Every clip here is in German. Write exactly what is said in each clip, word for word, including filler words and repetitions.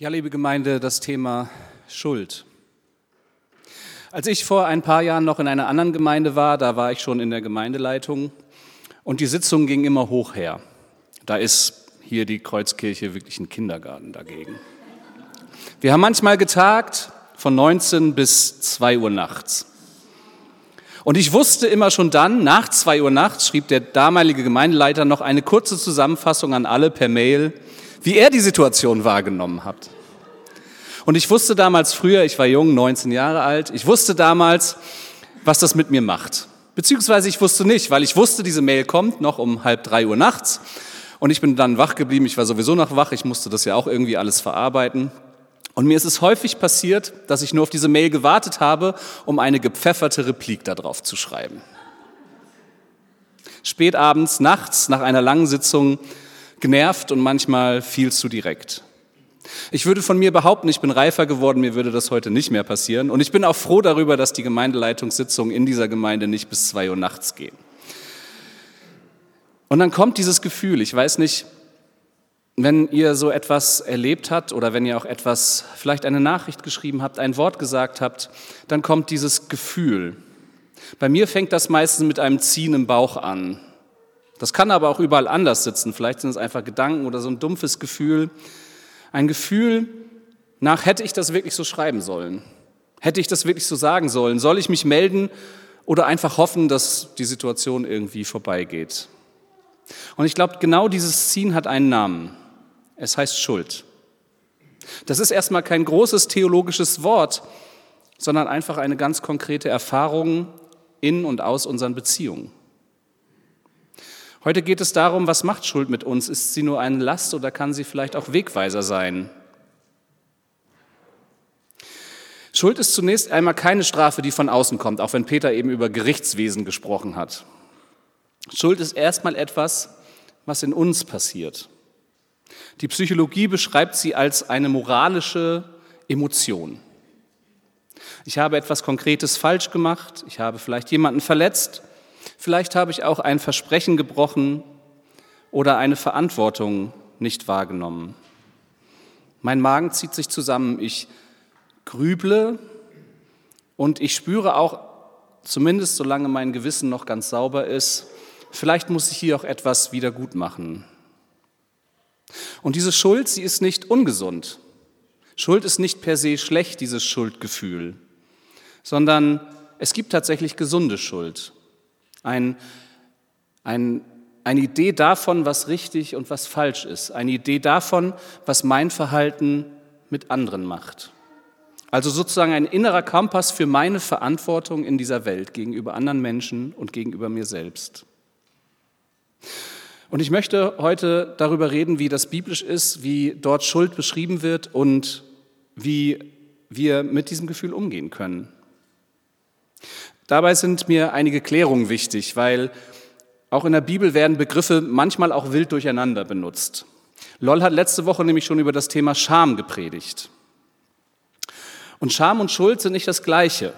Ja, liebe Gemeinde, das Thema Schuld. Als ich vor ein paar Jahren noch in einer anderen Gemeinde war, da war ich schon in der Gemeindeleitung und die Sitzung ging immer hoch her. Da ist hier die Kreuzkirche wirklich ein Kindergarten dagegen. Wir haben manchmal getagt von neunzehn bis zwei Uhr nachts. Und ich wusste immer schon dann, nach zwei Uhr nachts schrieb der damalige Gemeindeleiter noch eine kurze Zusammenfassung an alle per Mail, wie er die Situation wahrgenommen hat. Und ich wusste damals früher, ich war jung, neunzehn Jahre alt, ich wusste damals, was das mit mir macht. Beziehungsweise ich wusste nicht, weil ich wusste, diese Mail kommt noch um halb drei Uhr nachts. Und ich bin dann wach geblieben, ich war sowieso noch wach, ich musste das ja auch irgendwie alles verarbeiten. Und mir ist es häufig passiert, dass ich nur auf diese Mail gewartet habe, um eine gepfefferte Replik darauf zu schreiben. Spät abends, nachts, nach einer langen Sitzung, genervt und manchmal viel zu direkt. Ich würde von mir behaupten, ich bin reifer geworden, mir würde das heute nicht mehr passieren. Und ich bin auch froh darüber, dass die Gemeindeleitungssitzungen in dieser Gemeinde nicht bis zwei Uhr nachts gehen. Und dann kommt dieses Gefühl, ich weiß nicht, wenn ihr so etwas erlebt habt oder wenn ihr auch etwas, vielleicht eine Nachricht geschrieben habt, ein Wort gesagt habt, dann kommt dieses Gefühl. Bei mir fängt das meistens mit einem Ziehen im Bauch an. Das kann aber auch überall anders sitzen. Vielleicht sind es einfach Gedanken oder so ein dumpfes Gefühl. Ein Gefühl nach, hätte ich das wirklich so schreiben sollen? Hätte ich das wirklich so sagen sollen? Soll ich mich melden oder einfach hoffen, dass die Situation irgendwie vorbeigeht? Und ich glaube, genau dieses Ziehen hat einen Namen. Es heißt Schuld. Das ist erstmal kein großes theologisches Wort, sondern einfach eine ganz konkrete Erfahrung in und aus unseren Beziehungen. Heute geht es darum, was macht Schuld mit uns? Ist sie nur eine Last oder kann sie vielleicht auch Wegweiser sein? Schuld ist zunächst einmal keine Strafe, die von außen kommt, auch wenn Peter eben über Gerichtswesen gesprochen hat. Schuld ist erstmal etwas, was in uns passiert. Die Psychologie beschreibt sie als eine moralische Emotion. Ich habe etwas Konkretes falsch gemacht, ich habe vielleicht jemanden verletzt, vielleicht habe ich auch ein Versprechen gebrochen oder eine Verantwortung nicht wahrgenommen. Mein Magen zieht sich zusammen, ich grüble und ich spüre auch, zumindest solange mein Gewissen noch ganz sauber ist, vielleicht muss ich hier auch etwas wieder gut machen. Und diese Schuld, sie ist nicht ungesund. Schuld ist nicht per se schlecht, dieses Schuldgefühl, sondern es gibt tatsächlich gesunde Schuld. Ein, ein, eine Idee davon, was richtig und was falsch ist. Eine Idee davon, was mein Verhalten mit anderen macht. Also sozusagen ein innerer Kompass für meine Verantwortung in dieser Welt gegenüber anderen Menschen und gegenüber mir selbst. Und ich möchte heute darüber reden, wie das biblisch ist, wie dort Schuld beschrieben wird und wie wir mit diesem Gefühl umgehen können. Dabei sind mir einige Klärungen wichtig, weil auch in der Bibel werden Begriffe manchmal auch wild durcheinander benutzt. Loll hat letzte Woche nämlich schon über das Thema Scham gepredigt. Und Scham und Schuld sind nicht das Gleiche.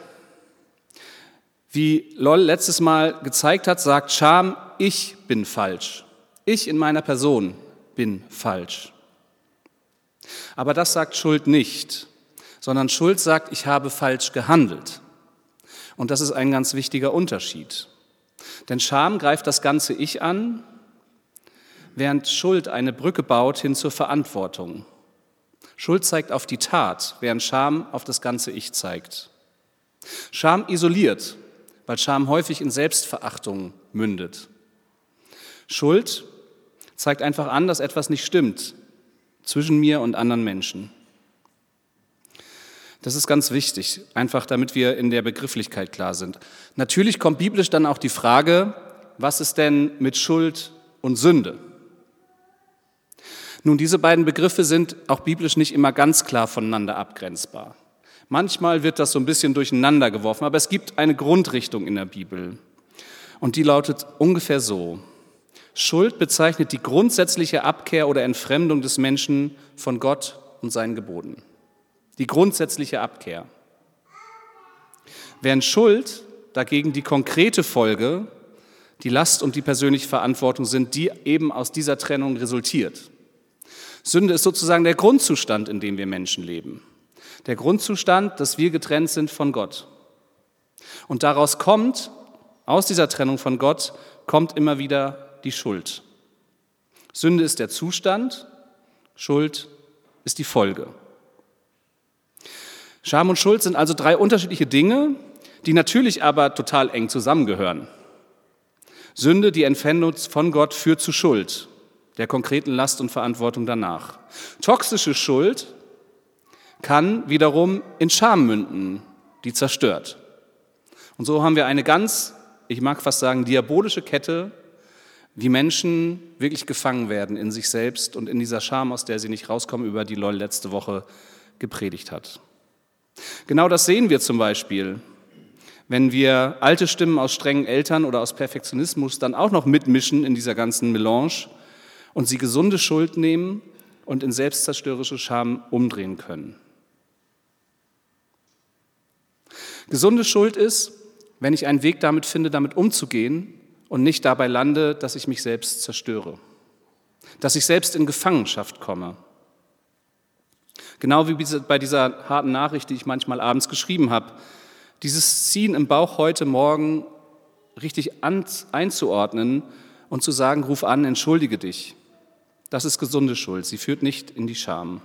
Wie Loll letztes Mal gezeigt hat, sagt Scham, ich bin falsch. Ich in meiner Person bin falsch. Aber das sagt Schuld nicht, sondern Schuld sagt, ich habe falsch gehandelt. Und das ist ein ganz wichtiger Unterschied. Denn Scham greift das ganze Ich an, während Schuld eine Brücke baut hin zur Verantwortung. Schuld zeigt auf die Tat, während Scham auf das ganze Ich zeigt. Scham isoliert, weil Scham häufig in Selbstverachtung mündet. Schuld zeigt einfach an, dass etwas nicht stimmt zwischen mir und anderen Menschen. Das ist ganz wichtig, einfach damit wir in der Begrifflichkeit klar sind. Natürlich kommt biblisch dann auch die Frage, was ist denn mit Schuld und Sünde? Nun, diese beiden Begriffe sind auch biblisch nicht immer ganz klar voneinander abgrenzbar. Manchmal wird das so ein bisschen durcheinander geworfen, aber es gibt eine Grundrichtung in der Bibel. Und die lautet ungefähr so: Schuld bezeichnet die grundsätzliche Abkehr oder Entfremdung des Menschen von Gott und seinen Geboten. Die grundsätzliche Abkehr. Während Schuld dagegen die konkrete Folge, die Last und die persönliche Verantwortung sind, die eben aus dieser Trennung resultiert. Sünde ist sozusagen der Grundzustand, in dem wir Menschen leben. Der Grundzustand, dass wir getrennt sind von Gott. Und daraus kommt, aus dieser Trennung von Gott, kommt immer wieder die Schuld. Sünde ist der Zustand, Schuld ist die Folge. Scham und Schuld sind also drei unterschiedliche Dinge, die natürlich aber total eng zusammengehören. Sünde, die Entfremdung von Gott, führt zu Schuld, der konkreten Last und Verantwortung danach. Toxische Schuld kann wiederum in Scham münden, die zerstört. Und so haben wir eine ganz, ich mag fast sagen, diabolische Kette, wie Menschen wirklich gefangen werden in sich selbst und in dieser Scham, aus der sie nicht rauskommen, über die Loll letzte Woche gepredigt hat. Genau das sehen wir zum Beispiel, wenn wir alte Stimmen aus strengen Eltern oder aus Perfektionismus dann auch noch mitmischen in dieser ganzen Melange und sie gesunde Schuld nehmen und in selbstzerstörerische Scham umdrehen können. Gesunde Schuld ist, wenn ich einen Weg damit finde, damit umzugehen und nicht dabei lande, dass ich mich selbst zerstöre, dass ich selbst in Gefangenschaft komme. Genau wie bei dieser harten Nachricht, die ich manchmal abends geschrieben habe. Dieses Ziehen im Bauch heute Morgen richtig einzuordnen und zu sagen, ruf an, entschuldige dich. Das ist gesunde Schuld, sie führt nicht in die Scham.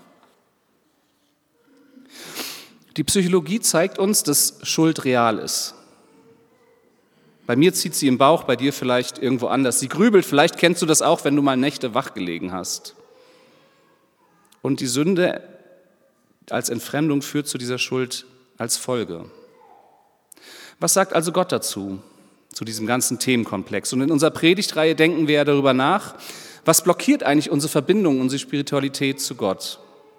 Die Psychologie zeigt uns, dass Schuld real ist. Bei mir zieht sie im Bauch, bei dir vielleicht irgendwo anders. Sie grübelt, vielleicht kennst du das auch, wenn du mal Nächte wach gelegen hast. Und die Sünde als Entfremdung führt zu dieser Schuld als Folge. Was sagt also Gott dazu, zu diesem ganzen Themenkomplex? Und in unserer Predigtreihe denken wir ja darüber nach, was blockiert eigentlich unsere Verbindung, unsere Spiritualität zu Gott?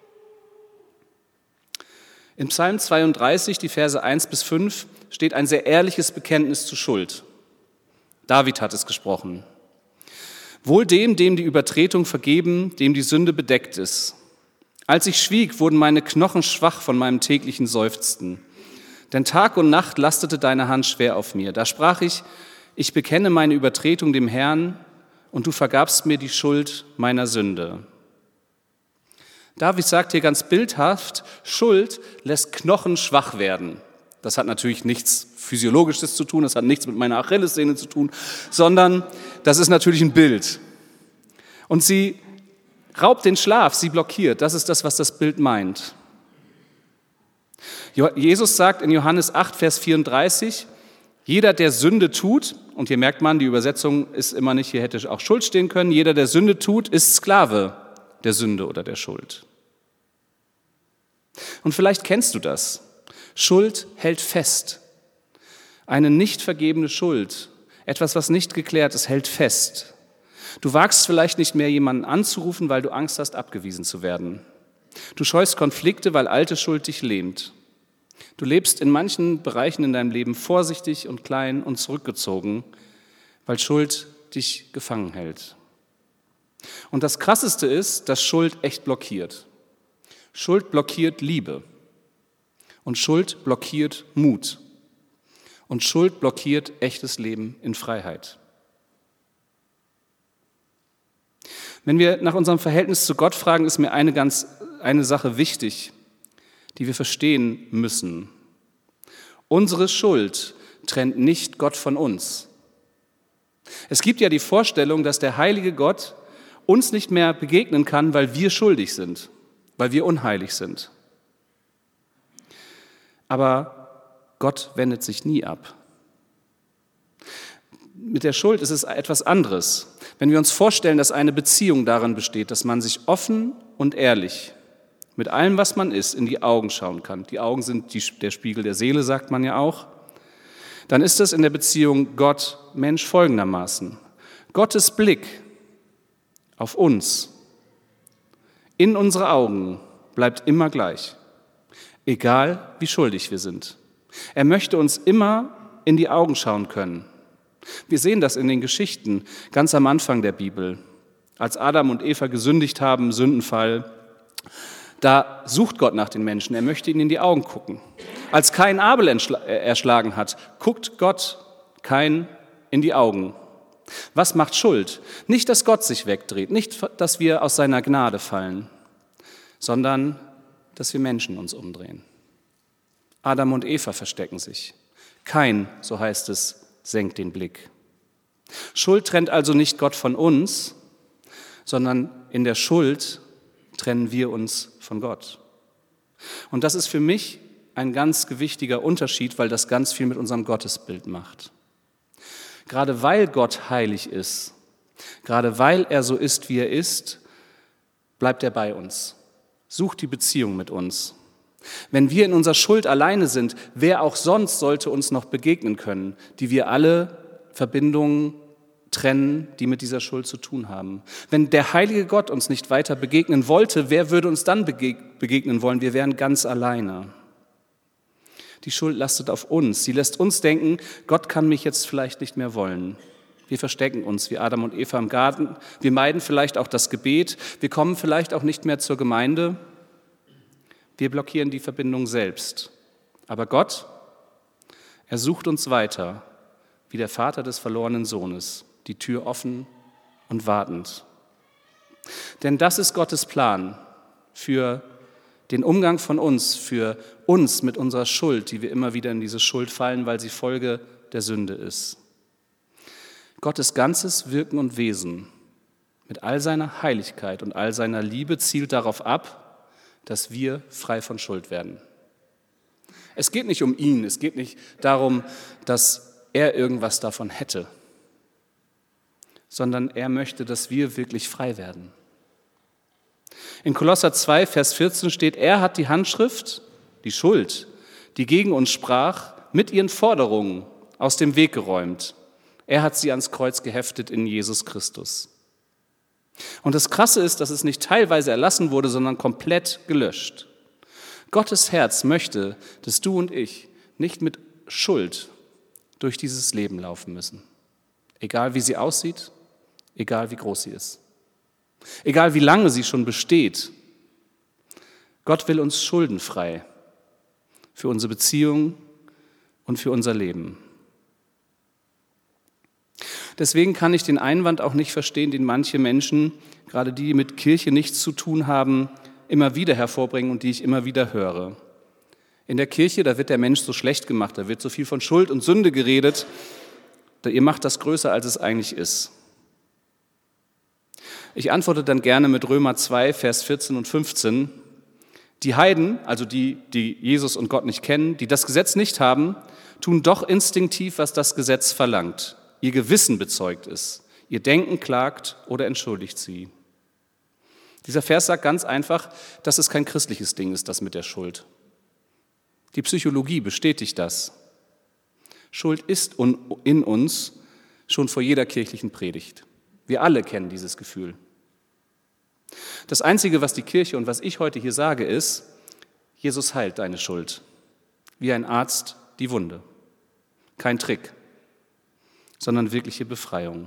In Psalm zweiunddreißig, die Verse eins bis fünf, steht ein sehr ehrliches Bekenntnis zu Schuld. David hat es gesprochen. Wohl dem, dem die Übertretung vergeben, dem die Sünde bedeckt ist. Als ich schwieg, wurden meine Knochen schwach von meinem täglichen Seufzen. Denn Tag und Nacht lastete deine Hand schwer auf mir. Da sprach ich, ich bekenne meine Übertretung dem Herrn und du vergabst mir die Schuld meiner Sünde. David sagt hier ganz bildhaft, Schuld lässt Knochen schwach werden. Das hat natürlich nichts Physiologisches zu tun, das hat nichts mit meiner Achillessehne zu tun, sondern das ist natürlich ein Bild. Und sie raubt den Schlaf, sie blockiert. Das ist das, was das Bild meint. Jesus sagt in Johannes acht, Vers vierunddreißig, jeder, der Sünde tut, und hier merkt man, die Übersetzung ist immer nicht, hier hätte auch Schuld stehen können, jeder, der Sünde tut, ist Sklave der Sünde oder der Schuld. Und vielleicht kennst du das. Schuld hält fest. Eine nicht vergebene Schuld, etwas, was nicht geklärt ist, hält fest. Du wagst vielleicht nicht mehr, jemanden anzurufen, weil du Angst hast, abgewiesen zu werden. Du scheust Konflikte, weil alte Schuld dich lähmt. Du lebst in manchen Bereichen in deinem Leben vorsichtig und klein und zurückgezogen, weil Schuld dich gefangen hält. Und das Krasseste ist, dass Schuld echt blockiert. Schuld blockiert Liebe. Und Schuld blockiert Mut. Und Schuld blockiert echtes Leben in Freiheit. Wenn wir nach unserem Verhältnis zu Gott fragen, ist mir eine ganz, eine Sache wichtig, die wir verstehen müssen. Unsere Schuld trennt nicht Gott von uns. Es gibt ja die Vorstellung, dass der heilige Gott uns nicht mehr begegnen kann, weil wir schuldig sind, weil wir unheilig sind. Aber Gott wendet sich nie ab. Mit der Schuld ist es etwas anderes. Wenn wir uns vorstellen, dass eine Beziehung darin besteht, dass man sich offen und ehrlich mit allem, was man ist, in die Augen schauen kann. Die Augen sind die, der Spiegel der Seele, sagt man ja auch. Dann ist das in der Beziehung Gott-Mensch folgendermaßen. Gottes Blick auf uns, in unsere Augen, bleibt immer gleich, egal wie schuldig wir sind. Er möchte uns immer in die Augen schauen können. Wir sehen das in den Geschichten ganz am Anfang der Bibel. Als Adam und Eva gesündigt haben, Sündenfall, da sucht Gott nach den Menschen, er möchte ihnen in die Augen gucken. Als Kain Abel erschlagen hat, guckt Gott Kain in die Augen. Was macht Schuld? Nicht, dass Gott sich wegdreht, nicht, dass wir aus seiner Gnade fallen. sondern dass wir Menschen uns umdrehen. Adam und Eva verstecken sich. Kain, so heißt es, senkt den Blick. Schuld trennt also nicht Gott von uns, sondern in der Schuld trennen wir uns von Gott. Und das ist für mich ein ganz gewichtiger Unterschied, weil das ganz viel mit unserem Gottesbild macht. Gerade weil Gott heilig ist, gerade weil er so ist, wie er ist, bleibt er bei uns, sucht die Beziehung mit uns. Wenn wir in unserer Schuld alleine sind, wer auch sonst sollte uns noch begegnen können, die wir alle Verbindungen trennen, die mit dieser Schuld zu tun haben. Wenn der heilige Gott uns nicht weiter begegnen wollte, wer würde uns dann begegnen wollen? Wir wären ganz alleine. Die Schuld lastet auf uns. Sie lässt uns denken, Gott kann mich jetzt vielleicht nicht mehr wollen. Wir verstecken uns wie Adam und Eva im Garten. Wir meiden vielleicht auch das Gebet. Wir kommen vielleicht auch nicht mehr zur Gemeinde. Wir blockieren die Verbindung selbst. Aber Gott, er sucht uns weiter, wie der Vater des verlorenen Sohnes, die Tür offen und wartend. Denn das ist Gottes Plan für den Umgang von uns, für uns mit unserer Schuld, die wir immer wieder in diese Schuld fallen, weil sie Folge der Sünde ist. Gottes ganzes Wirken und Wesen mit all seiner Heiligkeit und all seiner Liebe zielt darauf ab, dass wir frei von Schuld werden. Es geht nicht um ihn, es geht nicht darum, dass er irgendwas davon hätte, sondern er möchte, dass wir wirklich frei werden. In Kolosser zwei, Vers vierzehn steht, er hat die Handschrift, die Schuld, die gegen uns sprach, mit ihren Forderungen aus dem Weg geräumt. Er hat sie ans Kreuz geheftet in Jesus Christus. Und das Krasse ist, dass es nicht teilweise erlassen wurde, sondern komplett gelöscht. Gottes Herz möchte, dass du und ich nicht mit Schuld durch dieses Leben laufen müssen. Egal wie sie aussieht, egal wie groß sie ist. Egal wie lange sie schon besteht. Gott will uns schuldenfrei für unsere Beziehung und für unser Leben. Deswegen kann ich den Einwand auch nicht verstehen, den manche Menschen, gerade die, die mit Kirche nichts zu tun haben, immer wieder hervorbringen und die ich immer wieder höre. In der Kirche, da wird der Mensch so schlecht gemacht, da wird so viel von Schuld und Sünde geredet, da ihr macht das größer, als es eigentlich ist. Ich antworte dann gerne mit Römer zwei, Vers vierzehn und fünfzehn. Die Heiden, also die, die Jesus und Gott nicht kennen, die das Gesetz nicht haben, tun doch instinktiv, was das Gesetz verlangt. Ihr Gewissen bezeugt es, ihr Denken klagt oder entschuldigt sie. Dieser Vers sagt ganz einfach, dass es kein christliches Ding ist, das mit der Schuld. Die Psychologie bestätigt das. Schuld ist in uns schon vor jeder kirchlichen Predigt. Wir alle kennen dieses Gefühl. Das Einzige, was die Kirche und was ich heute hier sage, ist, Jesus heilt deine Schuld, wie ein Arzt die Wunde. Kein Trick, sondern wirkliche Befreiung.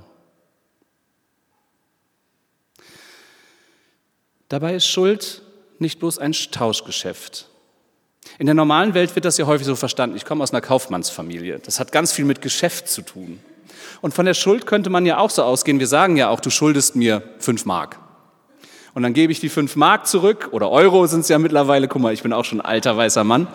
Dabei ist Schuld nicht bloß ein Tauschgeschäft. In der normalen Welt wird das ja häufig so verstanden. Ich komme aus einer Kaufmannsfamilie. Das hat ganz viel mit Geschäft zu tun. Und von der Schuld könnte man ja auch so ausgehen. Wir sagen ja auch, du schuldest mir fünf Mark. Und dann gebe ich die fünf Mark zurück, oder Euro sind es ja mittlerweile. Guck mal, ich bin auch schon ein alter, weißer Mann.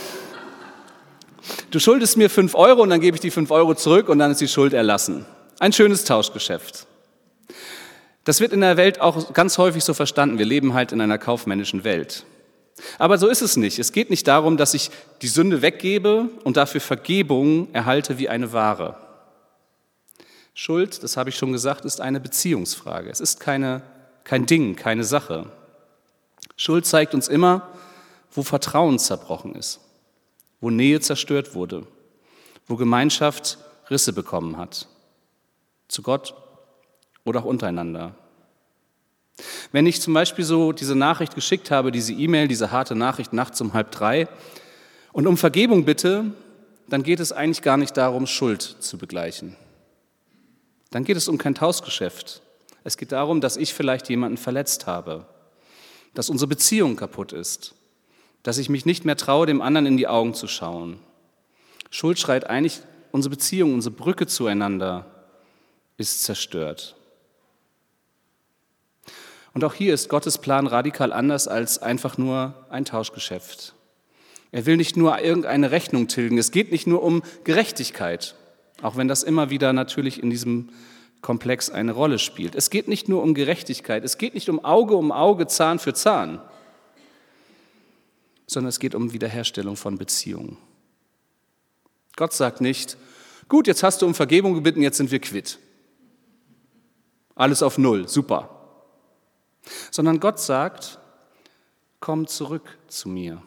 Du schuldest mir fünf Euro und dann gebe ich die fünf Euro zurück und dann ist die Schuld erlassen. Ein schönes Tauschgeschäft. Das wird in der Welt auch ganz häufig so verstanden. Wir leben halt in einer kaufmännischen Welt. Aber so ist es nicht. Es geht nicht darum, dass ich die Sünde weggebe und dafür Vergebung erhalte wie eine Ware. Schuld, das habe ich schon gesagt, ist eine Beziehungsfrage. Es ist keine, kein Ding, keine Sache. Schuld zeigt uns immer, wo Vertrauen zerbrochen ist, wo Nähe zerstört wurde, wo Gemeinschaft Risse bekommen hat, zu Gott oder auch untereinander. Wenn ich zum Beispiel so diese Nachricht geschickt habe, diese E-Mail, diese harte Nachricht nachts um halb drei und um Vergebung bitte, dann geht es eigentlich gar nicht darum, Schuld zu begleichen. Dann geht es um kein Tauschgeschäft. Es geht darum, dass ich vielleicht jemanden verletzt habe, dass unsere Beziehung kaputt ist, dass ich mich nicht mehr traue, dem anderen in die Augen zu schauen. Schuld schreit eigentlich, unsere Beziehung, unsere Brücke zueinander ist zerstört. Und auch hier ist Gottes Plan radikal anders als einfach nur ein Tauschgeschäft. Er will nicht nur irgendeine Rechnung tilgen, es geht nicht nur um Gerechtigkeit, auch wenn das immer wieder natürlich in diesem Komplex eine Rolle spielt. Es geht nicht nur um Gerechtigkeit, es geht nicht um Auge um Auge, Zahn für Zahn, sondern es geht um Wiederherstellung von Beziehungen. Gott sagt nicht, gut, jetzt hast du um Vergebung gebeten, jetzt sind wir quitt. Alles auf Null, super. Sondern Gott sagt, komm zurück zu mir.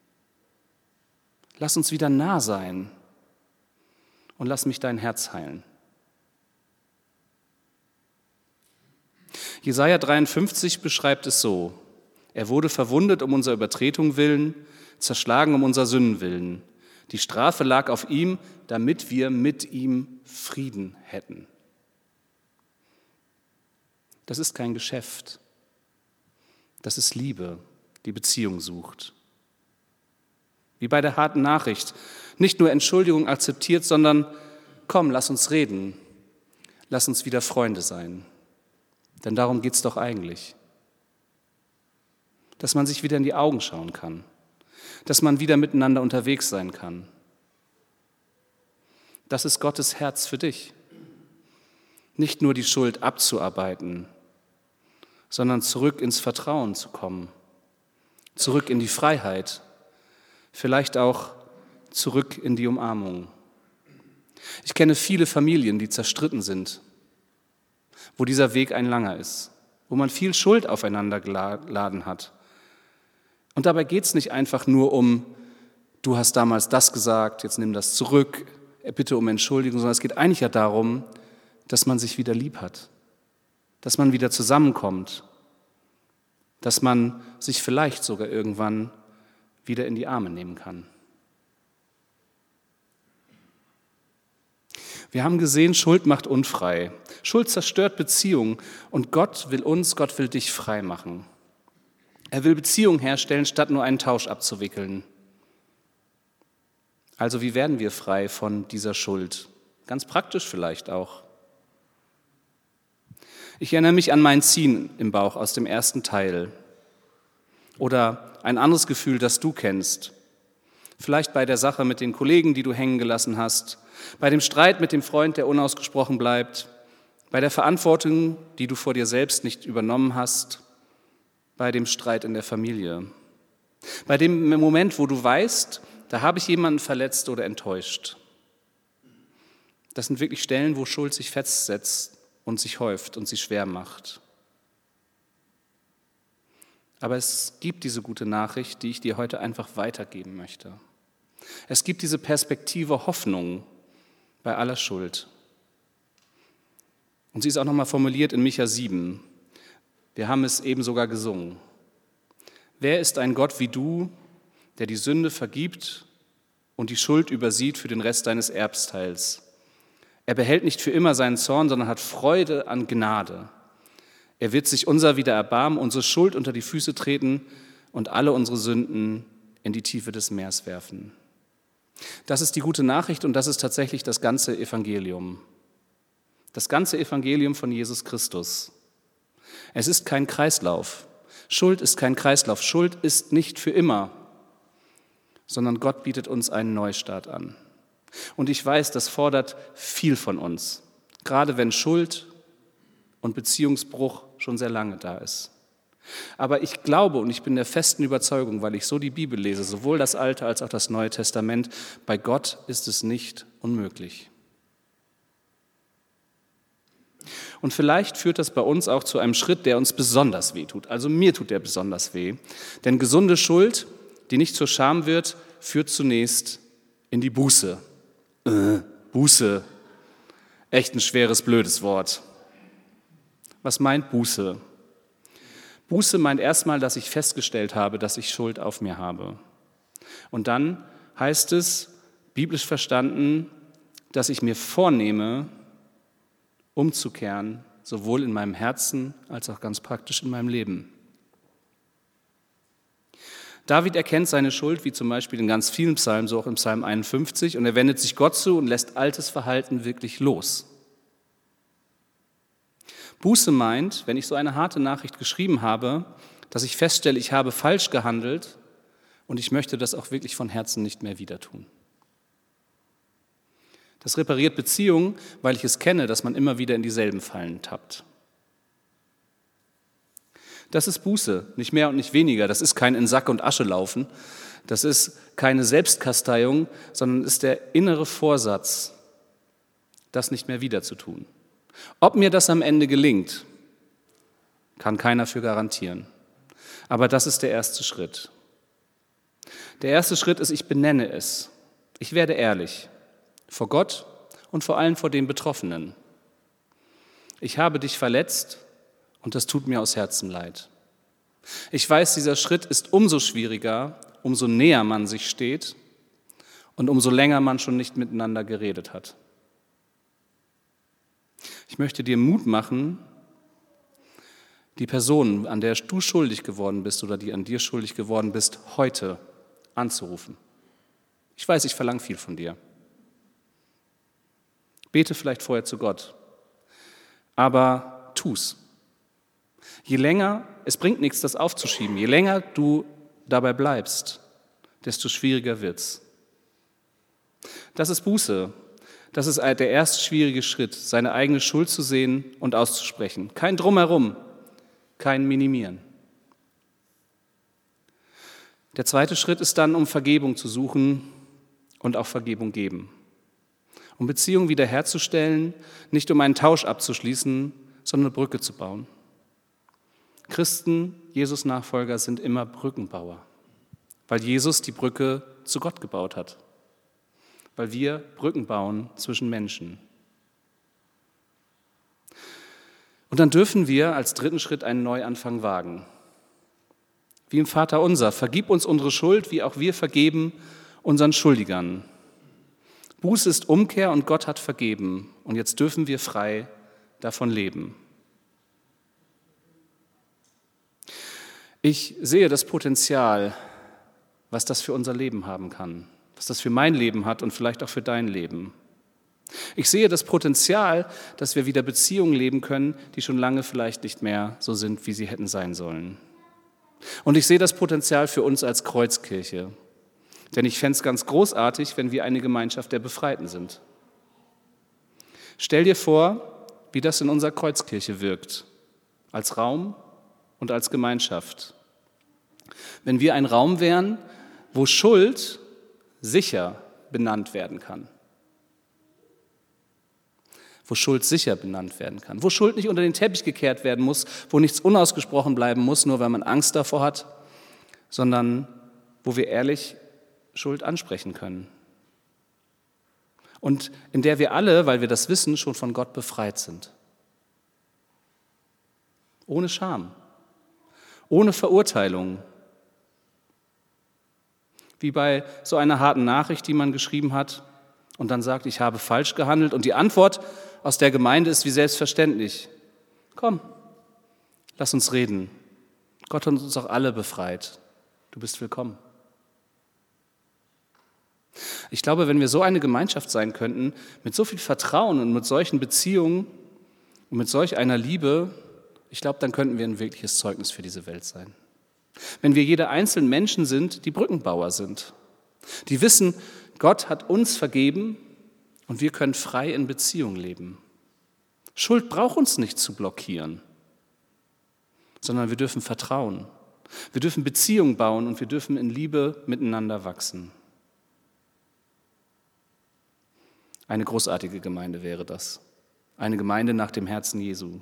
Lass uns wieder nah sein und lass mich dein Herz heilen. Jesaja dreiundfünfzig beschreibt es so: Er wurde verwundet um unserer Übertretung willen, zerschlagen um unserer Sünden willen. Die Strafe lag auf ihm, damit wir mit ihm Frieden hätten. Das ist kein Geschäft. Das ist Liebe, die Beziehung sucht. Wie bei der harten Nachricht. Nicht nur Entschuldigung akzeptiert, sondern komm, lass uns reden. Lass uns wieder Freunde sein. Denn darum geht es doch eigentlich. Dass man sich wieder in die Augen schauen kann. Dass man wieder miteinander unterwegs sein kann. Das ist Gottes Herz für dich. Nicht nur die Schuld abzuarbeiten, sondern zurück ins Vertrauen zu kommen, zurück in die Freiheit, vielleicht auch zurück in die Umarmung. Ich kenne viele Familien, die zerstritten sind, wo dieser Weg ein langer ist, wo man viel Schuld aufeinander geladen hat. Und dabei geht es nicht einfach nur um, du hast damals das gesagt, jetzt nimm das zurück, bitte um Entschuldigung, sondern es geht eigentlich ja darum, dass man sich wieder lieb hat, dass man wieder zusammenkommt, dass man sich vielleicht sogar irgendwann wieder in die Arme nehmen kann. Wir haben gesehen, Schuld macht unfrei. Schuld zerstört Beziehungen und Gott will uns, Gott will dich frei machen. Er will Beziehungen herstellen, statt nur einen Tausch abzuwickeln. Also wie werden wir frei von dieser Schuld? Ganz praktisch vielleicht auch. Ich erinnere mich an mein Ziehen im Bauch aus dem ersten Teil. Oder ein anderes Gefühl, das du kennst. Vielleicht bei der Sache mit den Kollegen, die du hängen gelassen hast. Bei dem Streit mit dem Freund, der unausgesprochen bleibt. Bei der Verantwortung, die du vor dir selbst nicht übernommen hast. Bei dem Streit in der Familie. Bei dem Moment, wo du weißt, da habe ich jemanden verletzt oder enttäuscht. Das sind wirklich Stellen, wo Schuld sich festsetzt und sich häuft und sich schwer macht. Aber es gibt diese gute Nachricht, die ich dir heute einfach weitergeben möchte. Es gibt diese Perspektive Hoffnung bei aller Schuld. Und sie ist auch nochmal formuliert in Micha sieben. Wir haben es eben sogar gesungen. Wer ist ein Gott wie du, der die Sünde vergibt und die Schuld übersieht für den Rest deines Erbsteils? Er behält nicht für immer seinen Zorn, sondern hat Freude an Gnade. Er wird sich unser wieder erbarmen, unsere Schuld unter die Füße treten und alle unsere Sünden in die Tiefe des Meers werfen. Das ist die gute Nachricht und das ist tatsächlich das ganze Evangelium. Das ganze Evangelium von Jesus Christus. Es ist kein Kreislauf. Schuld ist kein Kreislauf. Schuld ist nicht für immer, sondern Gott bietet uns einen Neustart an. Und ich weiß, das fordert viel von uns, gerade wenn Schuld und Beziehungsbruch schon sehr lange da ist. Aber ich glaube und ich bin der festen Überzeugung, weil ich so die Bibel lese, sowohl das Alte als auch das Neue Testament, bei Gott ist es nicht unmöglich. Und vielleicht führt das bei uns auch zu einem Schritt, der uns besonders weh tut. Also mir tut der besonders weh. Denn gesunde Schuld, die nicht zur Scham wird, führt zunächst in die Buße. Äh, Buße, echt ein schweres, blödes Wort. Was meint Buße? Buße meint erstmal, dass ich festgestellt habe, dass ich Schuld auf mir habe. Und dann heißt es, biblisch verstanden, dass ich mir vornehme, umzukehren, sowohl in meinem Herzen als auch ganz praktisch in meinem Leben. David erkennt seine Schuld, wie zum Beispiel in ganz vielen Psalmen, so auch im Psalm einundfünfzig, und er wendet sich Gott zu und lässt altes Verhalten wirklich los. Buße meint, wenn ich so eine harte Nachricht geschrieben habe, dass ich feststelle, ich habe falsch gehandelt und ich möchte das auch wirklich von Herzen nicht mehr wieder tun. Das repariert Beziehungen, weil ich es kenne, dass man immer wieder in dieselben Fallen tappt. Das ist Buße, nicht mehr und nicht weniger. Das ist kein in Sack und Asche laufen. Das ist keine Selbstkasteiung, sondern ist der innere Vorsatz, das nicht mehr wieder zu tun. Ob mir das am Ende gelingt, kann keiner für garantieren. Aber das ist der erste Schritt. Der erste Schritt ist, ich benenne es. Ich werde ehrlich. Vor Gott und vor allem vor den Betroffenen. Ich habe dich verletzt und das tut mir aus Herzen leid. Ich weiß, dieser Schritt ist umso schwieriger, umso näher man sich steht und umso länger man schon nicht miteinander geredet hat. Ich möchte dir Mut machen, die Person, an der du schuldig geworden bist oder die an dir schuldig geworden bist, heute anzurufen. Ich weiß, ich verlange viel von dir. Bete vielleicht vorher zu Gott, aber tu's. Je länger, es bringt nichts, das aufzuschieben, je länger du dabei bleibst, desto schwieriger wird's. Das ist Buße. Das ist der erste schwierige Schritt, seine eigene Schuld zu sehen und auszusprechen. Kein Drumherum, kein Minimieren. Der zweite Schritt ist dann, um Vergebung zu suchen und auch Vergebung geben. Um Beziehungen wiederherzustellen, nicht um einen Tausch abzuschließen, sondern eine Brücke zu bauen. Christen, Jesus-Nachfolger sind immer Brückenbauer, weil Jesus die Brücke zu Gott gebaut hat, weil wir Brücken bauen zwischen Menschen. Und dann dürfen wir als dritten Schritt einen Neuanfang wagen. Wie im Vaterunser, vergib uns unsere Schuld, wie auch wir vergeben unseren Schuldigern. Buße ist Umkehr und Gott hat vergeben. Und jetzt dürfen wir frei davon leben. Ich sehe das Potenzial, was das für unser Leben haben kann, was das für mein Leben hat und vielleicht auch für dein Leben. Ich sehe das Potenzial, dass wir wieder Beziehungen leben können, die schon lange vielleicht nicht mehr so sind, wie sie hätten sein sollen. Und ich sehe das Potenzial für uns als Kreuzkirche. Denn ich fände es ganz großartig, wenn wir eine Gemeinschaft der Befreiten sind. Stell dir vor, wie das in unserer Kreuzkirche wirkt, als Raum und als Gemeinschaft. Wenn wir ein Raum wären, wo Schuld sicher benannt werden kann. Wo Schuld sicher benannt werden kann. Wo Schuld nicht unter den Teppich gekehrt werden muss, wo nichts unausgesprochen bleiben muss, nur weil man Angst davor hat, sondern wo wir ehrlich Schuld ansprechen können. Und in der wir alle, weil wir das wissen, schon von Gott befreit sind. Ohne Scham, ohne Verurteilung. Wie bei so einer harten Nachricht, die man geschrieben hat und dann sagt, ich habe falsch gehandelt. Und die Antwort aus der Gemeinde ist wie selbstverständlich. Komm, lass uns reden. Gott hat uns auch alle befreit. Du bist willkommen. Ich glaube, wenn wir so eine Gemeinschaft sein könnten, mit so viel Vertrauen und mit solchen Beziehungen und mit solch einer Liebe, ich glaube, dann könnten wir ein wirkliches Zeugnis für diese Welt sein. Wenn wir jeder einzelne Menschen sind, die Brückenbauer sind, die wissen, Gott hat uns vergeben und wir können frei in Beziehung leben. Schuld braucht uns nicht zu blockieren, sondern wir dürfen vertrauen. Wir dürfen Beziehungen bauen und wir dürfen in Liebe miteinander wachsen. Eine großartige Gemeinde wäre das. Eine Gemeinde nach dem Herzen Jesu.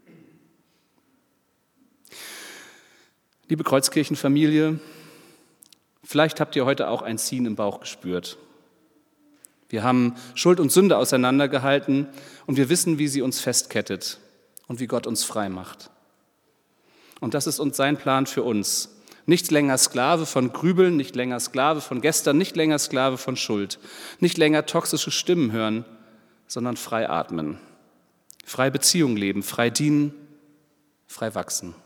Liebe Kreuzkirchenfamilie, vielleicht habt ihr heute auch ein Ziehen im Bauch gespürt. Wir haben Schuld und Sünde auseinandergehalten und wir wissen, wie sie uns festkettet und wie Gott uns frei macht. Und das ist uns sein Plan für uns. Nicht länger Sklave von Grübeln, nicht länger Sklave von gestern, nicht länger Sklave von Schuld, nicht länger toxische Stimmen hören, sondern frei atmen, frei Beziehung leben, frei dienen, frei wachsen.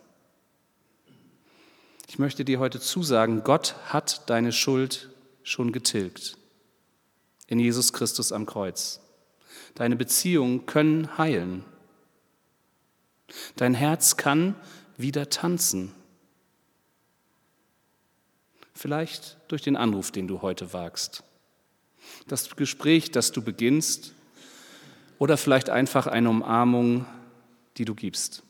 Ich möchte dir heute zusagen, Gott hat deine Schuld schon getilgt in Jesus Christus am Kreuz. Deine Beziehungen können heilen. Dein Herz kann wieder tanzen. Vielleicht durch den Anruf, den du heute wagst. Das Gespräch, das du beginnst, oder vielleicht einfach eine Umarmung, die du gibst.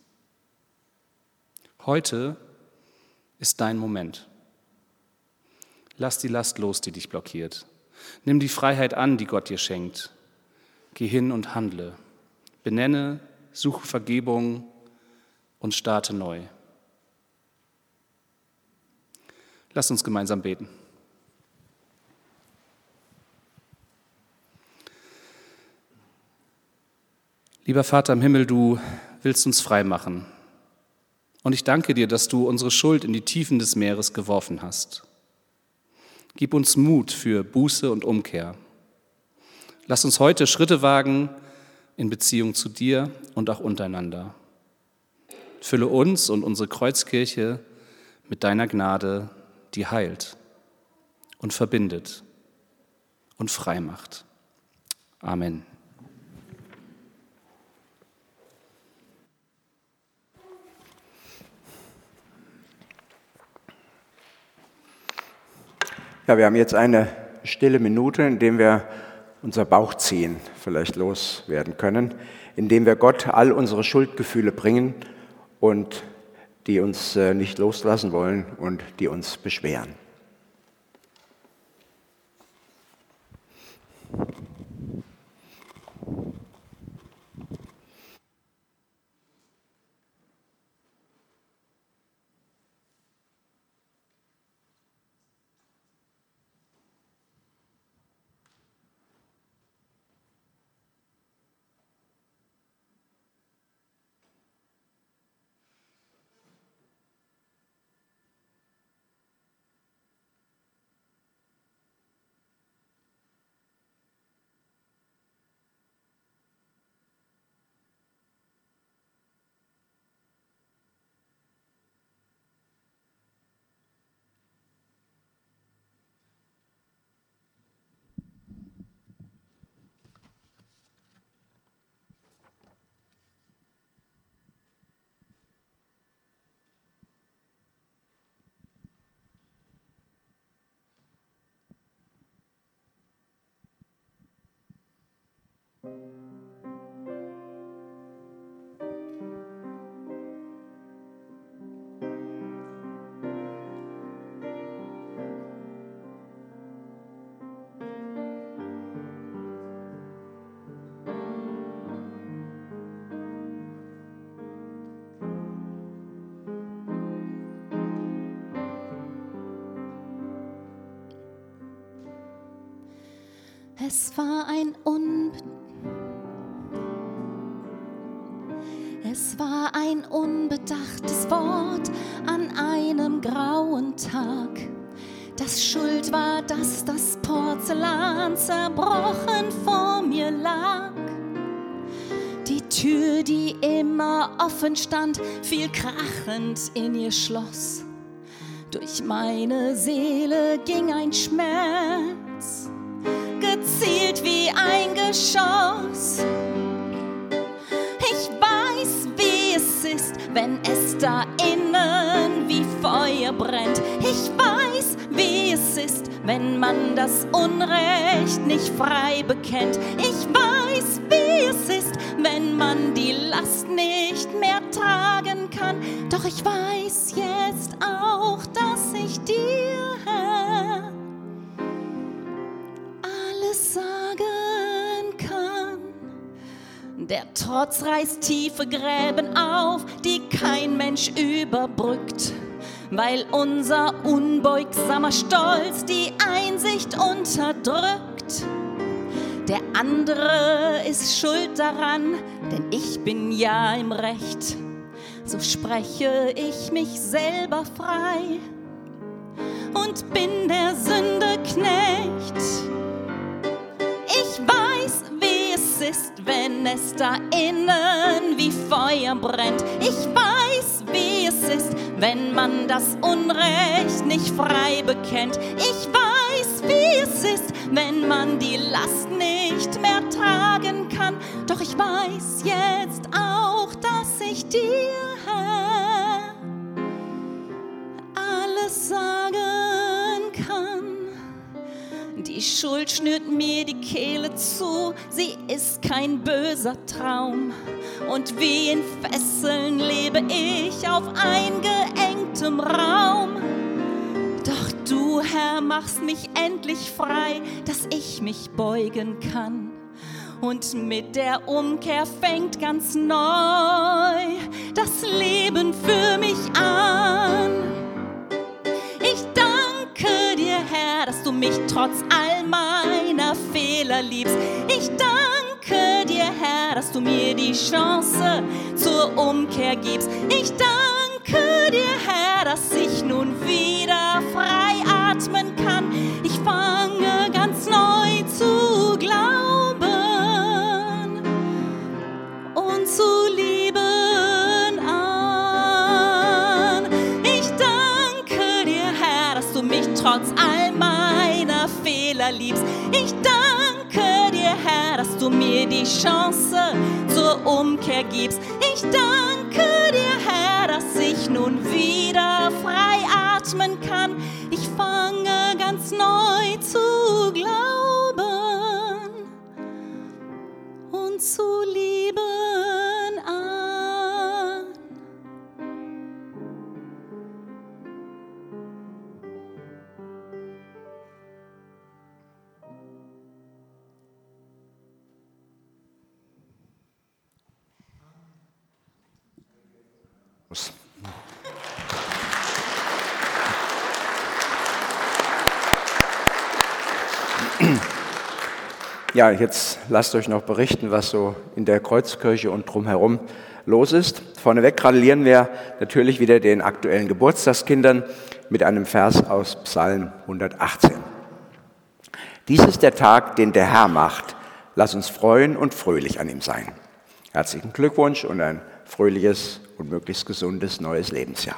Heute ist dein Moment. Lass die Last los, die dich blockiert. Nimm die Freiheit an, die Gott dir schenkt. Geh hin und handle. Benenne, suche Vergebung und starte neu. Lass uns gemeinsam beten. Lieber Vater im Himmel, du willst uns frei machen. Und ich danke dir, dass du unsere Schuld in die Tiefen des Meeres geworfen hast. Gib uns Mut für Buße und Umkehr. Lass uns heute Schritte wagen in Beziehung zu dir und auch untereinander. Fülle uns und unsere Kreuzkirche mit deiner Gnade, die heilt und verbindet und frei macht. Amen. Ja, wir haben jetzt eine stille Minute, in der wir unser Bauchziehen vielleicht loswerden können, indem wir Gott all unsere Schuldgefühle bringen und die uns nicht loslassen wollen und die uns beschweren. Es war ein Un Es war ein unbedachtes Wort an einem grauen Tag. Das Schuld war, dass das Porzellan zerbrochen vor mir lag. Die Tür, die immer offen stand, fiel krachend in ihr Schloss. Durch meine Seele ging ein Schmerz, gezielt wie ein Geschoss. Ich weiß, wie es ist, wenn es da innen wie Feuer brennt. Ich weiß, wie es ist, wenn man das Unrecht nicht frei bekennt. Ich weiß, wie es ist, wenn man die Last nicht mehr tragen kann. Doch ich weiß jetzt auch, dass ich dir, Herr, alles sagen kann. Der Trotz reißt tiefe Gräben auf, die kein Mensch überbrückt, weil unser unbeugsamer Stolz die Einsicht unterdrückt. Der andere ist schuld daran, denn ich bin ja im Recht. So spreche ich mich selber frei und bin der Sünde Knecht. Ich weiß, wie es ist, wenn es da innen wie Feuer brennt. Ich weiß, wie es ist, wenn man das Unrecht nicht frei bekennt. Ich weiß, wie es ist, wenn man die Last nicht mehr tragen kann. Doch ich weiß jetzt auch, dass dass ich dir, Herr, alles sagen kann. Die Schuld schnürt mir die Kehle zu, sie ist kein böser Traum. Und wie in Fesseln lebe ich auf eingeengtem Raum. Doch du, Herr, machst mich endlich frei, dass ich mich beugen kann. Und mit der Umkehr fängt ganz neu das Leben für mich an. Ich danke dir, Herr, dass du mich trotz all meiner Fehler liebst. Ich danke dir, Herr, dass du mir die Chance zur Umkehr gibst. Ich danke dir, Herr, dass ich nun wieder frei atmen kann. Ich fange ganz neu zu glauben und zu lieben an. Ich danke dir, Herr, dass du mich trotz all meiner Fehler liebst. Ich danke dir, Herr, dass du mir die Chance zur Umkehr gibst. Ich danke dir, Herr, dass ich nun wieder frei atmen kann. Ich fange ganz neu zu glauben und zu lieben an. Ja, jetzt lasst euch noch berichten, was so in der Kreuzkirche und drumherum los ist. Vorneweg gratulieren wir natürlich wieder den aktuellen Geburtstagskindern mit einem Vers aus Psalm hundertachtzehn. Dies ist der Tag, den der Herr macht. Lass uns freuen und fröhlich an ihm sein. Herzlichen Glückwunsch und ein fröhliches und möglichst gesundes neues Lebensjahr.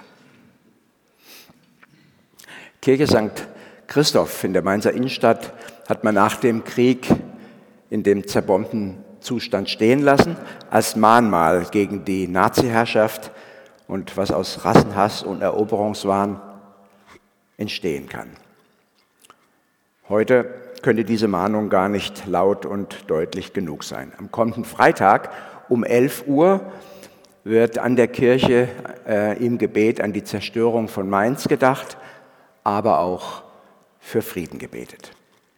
Kirche Sankt Christoph in der Mainzer Innenstadt hat man nach dem Krieg in dem zerbombten Zustand stehen lassen, als Mahnmal gegen die Nazi-Herrschaft und was aus Rassenhass und Eroberungswahn entstehen kann. Heute könnte diese Mahnung gar nicht laut und deutlich genug sein. Am kommenden Freitag um elf Uhr wird an der Kirche äh, im Gebet an die Zerstörung von Mainz gedacht, aber auch für Frieden gebetet.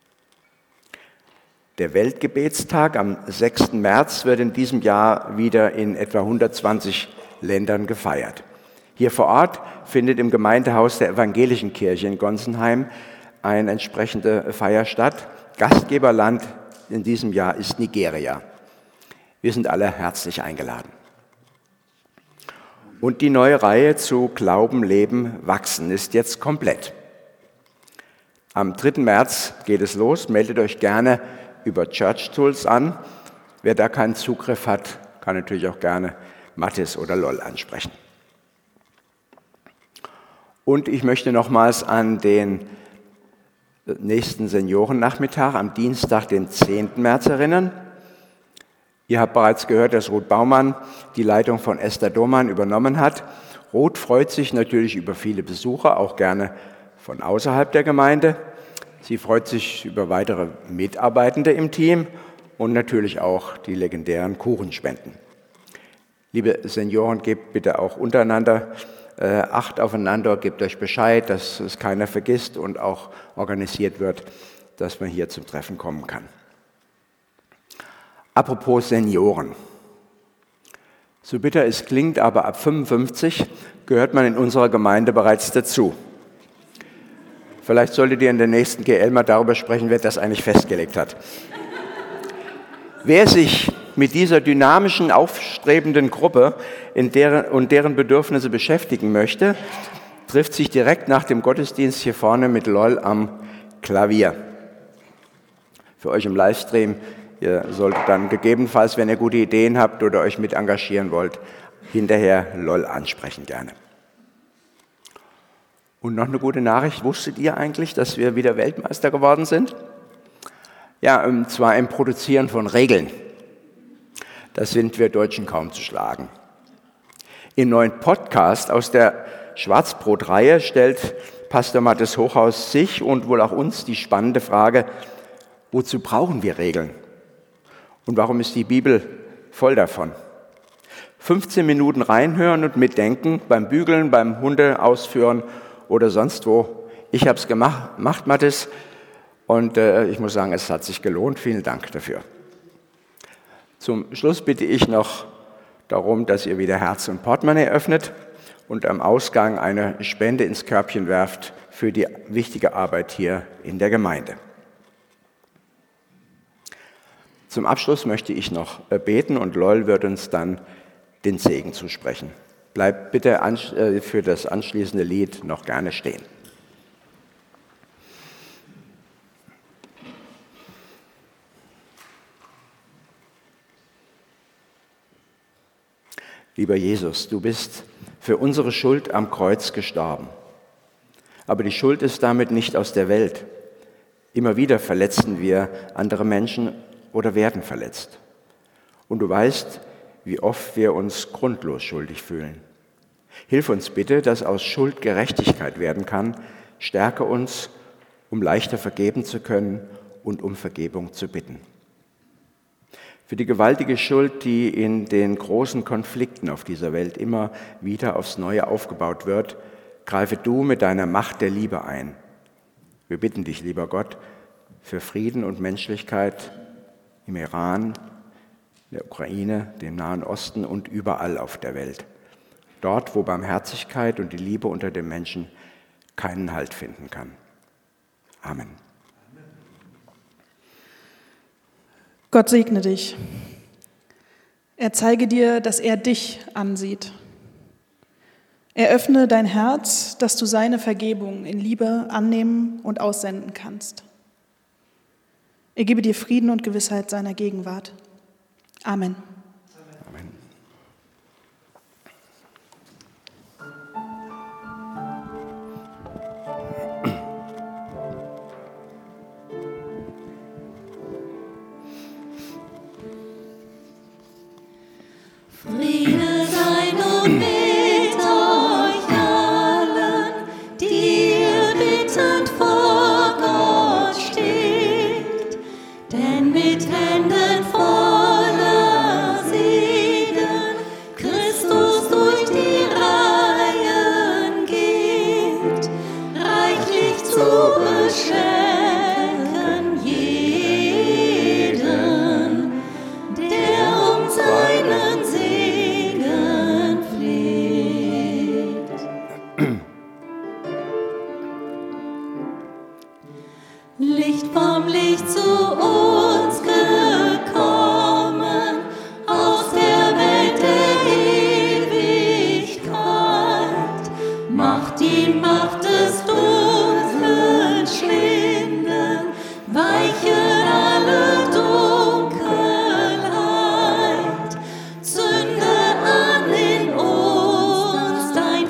Der Weltgebetstag am sechsten März wird in diesem Jahr wieder in etwa hundertzwanzig Ländern gefeiert. Hier vor Ort findet im Gemeindehaus der Evangelischen Kirche in Gonsenheim eine entsprechende Feier statt. Gastgeberland in diesem Jahr ist Nigeria. Wir sind alle herzlich eingeladen. Und die neue Reihe zu Glauben, Leben, Wachsen ist jetzt komplett. Am dritten März geht es los. Meldet euch gerne über Church Tools an. Wer da keinen Zugriff hat, kann natürlich auch gerne Mathis oder Loll ansprechen. Und ich möchte nochmals an den nächsten Seniorennachmittag am Dienstag, den zehnten März erinnern. Ihr habt bereits gehört, dass Ruth Baumann die Leitung von Esther Domann übernommen hat. Ruth freut sich natürlich über viele Besucher, auch gerne von außerhalb der Gemeinde. Sie freut sich über weitere Mitarbeitende im Team und natürlich auch die legendären Kuchenspenden. Liebe Senioren, gebt bitte auch untereinander äh, Acht aufeinander, gebt euch Bescheid, dass es keiner vergisst und auch organisiert wird, dass man hier zum Treffen kommen kann. Apropos Senioren. So bitter es klingt, aber ab fünfundfünfzig gehört man in unserer Gemeinde bereits dazu. Vielleicht solltet ihr in der nächsten G L mal darüber sprechen, wer das eigentlich festgelegt hat. Wer sich mit dieser dynamischen, aufstrebenden Gruppe in deren, und deren Bedürfnisse beschäftigen möchte, trifft sich direkt nach dem Gottesdienst hier vorne mit Loll am Klavier. Für euch im Livestream, ihr solltet dann gegebenenfalls, wenn ihr gute Ideen habt oder euch mit engagieren wollt, hinterher Loll ansprechen gerne. Und noch eine gute Nachricht, wusstet ihr eigentlich, dass wir wieder Weltmeister geworden sind? Ja, und zwar im Produzieren von Regeln. Da sind wir Deutschen kaum zu schlagen. Im neuen Podcast aus der Schwarzbrot-Reihe stellt Pastor Matthias Hochhaus sich und wohl auch uns die spannende Frage, wozu brauchen wir Regeln? Und warum ist die Bibel voll davon? fünfzehn Minuten reinhören und mitdenken, beim Bügeln, beim Hunde ausführen oder sonst wo. Ich habe es gemacht, macht Mathis, und äh, ich muss sagen, es hat sich gelohnt. Vielen Dank dafür. Zum Schluss bitte ich noch darum, dass ihr wieder Herz und Portemonnaie öffnet und am Ausgang eine Spende ins Körbchen werft für die wichtige Arbeit hier in der Gemeinde. Zum Abschluss möchte ich noch beten und Loel wird uns dann den Segen zusprechen. Bleibt bitte für das anschließende Lied noch gerne stehen. Lieber Jesus, du bist für unsere Schuld am Kreuz gestorben. Aber die Schuld ist damit nicht aus der Welt. Immer wieder verletzen wir andere Menschen oder werden verletzt. Und du weißt, wie oft wir uns grundlos schuldig fühlen. Hilf uns bitte, dass aus Schuld Gerechtigkeit werden kann. Stärke uns, um leichter vergeben zu können und um Vergebung zu bitten. Für die gewaltige Schuld, die in den großen Konflikten auf dieser Welt immer wieder aufs Neue aufgebaut wird, greife du mit deiner Macht der Liebe ein. Wir bitten dich, lieber Gott, für Frieden und Menschlichkeit im Iran, der Ukraine, dem Nahen Osten und überall auf der Welt. Dort, wo Barmherzigkeit und die Liebe unter den Menschen keinen Halt finden kann. Amen. Gott segne dich. Er zeige dir, dass er dich ansieht. Er öffne dein Herz, dass du seine Vergebung in Liebe annehmen und aussenden kannst. Er gebe dir Frieden und Gewissheit seiner Gegenwart. Amen. Amen. Friede sei nun mit euch allen, die ihr bittend vor Gott steht, denn mit Händen voller Segen Christus durch die Reihen geht, reichlich zu beschenken jeden, der um seinen Segen pflegt. Licht vom Licht zu uns gekommen, aus der Welt der Ewigkeit, macht die Macht des Dunklen schwinden, weichen alle Dunkelheit, zünde an in uns dein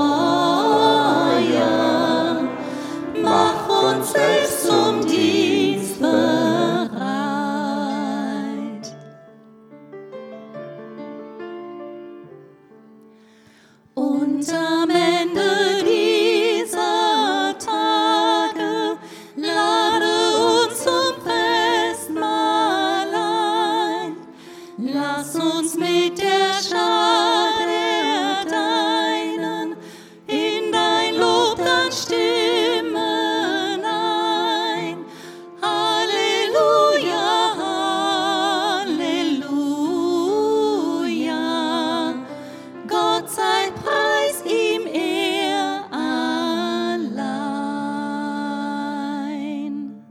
Feuer, mach uns selbst zum Dienst bereit. Und am Ende dieser Tage lade uns zum Festmahl ein. Lass uns mit der Schar der Deinen in dein Lob dann stimmen ein. Halleluja, Halleluja. Gott sei Preis, ihm er allein.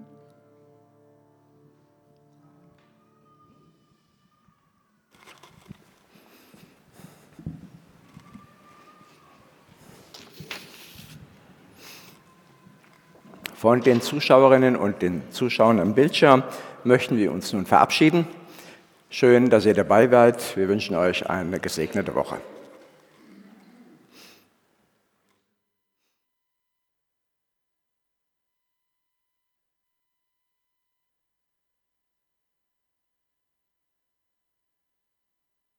Von den Zuschauerinnen und den Zuschauern am Bildschirm möchten wir uns nun verabschieden. Schön, dass ihr dabei wart. Wir wünschen euch eine gesegnete Woche.